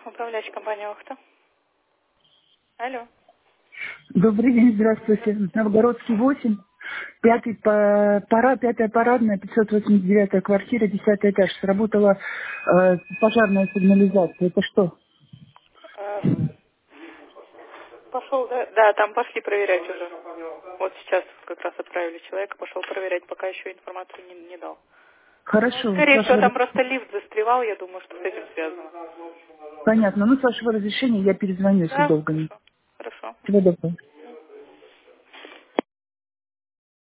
Управляющая компания «Охта». Алло. Добрый день, здравствуйте. Новгородский 8, пятая парадная, 589 квартира, 10 этаж. Сработала пожарная сигнализация. Это что? Пошел, да? Да, там пошли проверять уже. Вот сейчас как раз отправили человека, пошел проверять, пока еще информацию не дал. Ну, Хорошо, с скорее всего, вашего там просто лифт застревал, я думаю, что с этим связано. понятно. Ну, с вашего разрешения я перезвоню, если Да, долго не. хорошо. Хорошо. Всего доброго.